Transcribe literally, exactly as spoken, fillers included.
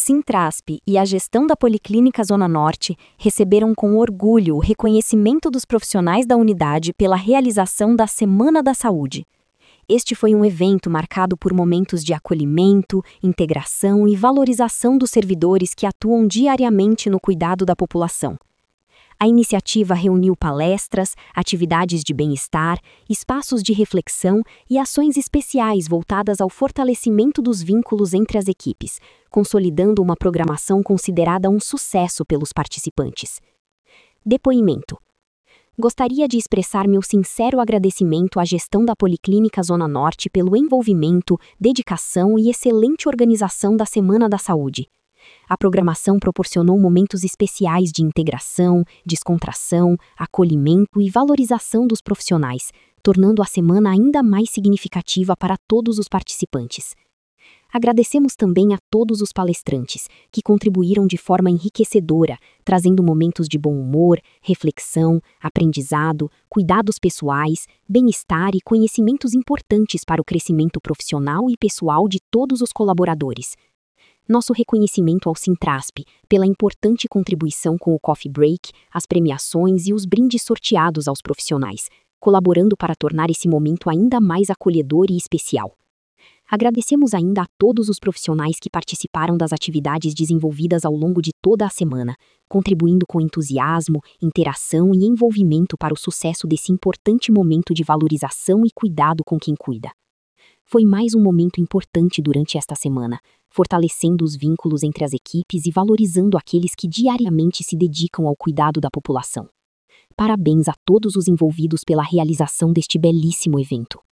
Sintrasp e a gestão da Policlínica Zona Norte receberam com orgulho o reconhecimento dos profissionais da unidade pela realização da Semana da Saúde. Este foi um evento marcado por momentos de acolhimento, integração e valorização dos servidores que atuam diariamente no cuidado da população. A iniciativa reuniu palestras, atividades de bem-estar, espaços de reflexão e ações especiais voltadas ao fortalecimento dos vínculos entre as equipes, consolidando uma programação considerada um sucesso pelos participantes. Depoimento. Gostaria de expressar meu sincero agradecimento à gestão da Policlínica Zona Norte pelo envolvimento, dedicação e excelente organização da Semana da Saúde. A programação proporcionou momentos especiais de integração, descontração, acolhimento e valorização dos profissionais, tornando a semana ainda mais significativa para todos os participantes. Agradecemos também a todos os palestrantes, que contribuíram de forma enriquecedora, trazendo momentos de bom humor, reflexão, aprendizado, cuidados pessoais, bem-estar e conhecimentos importantes para o crescimento profissional e pessoal de todos os colaboradores. Nosso reconhecimento ao Sintrasp pela importante contribuição com o Coffee Break, as premiações e os brindes sorteados aos profissionais, colaborando para tornar esse momento ainda mais acolhedor e especial. Agradecemos ainda a todos os profissionais que participaram das atividades desenvolvidas ao longo de toda a semana, contribuindo com entusiasmo, interação e envolvimento para o sucesso desse importante momento de valorização e cuidado com quem cuida. Foi mais um momento importante durante esta semana, fortalecendo os vínculos entre as equipes e valorizando aqueles que diariamente se dedicam ao cuidado da população. Parabéns a todos os envolvidos pela realização deste belíssimo evento.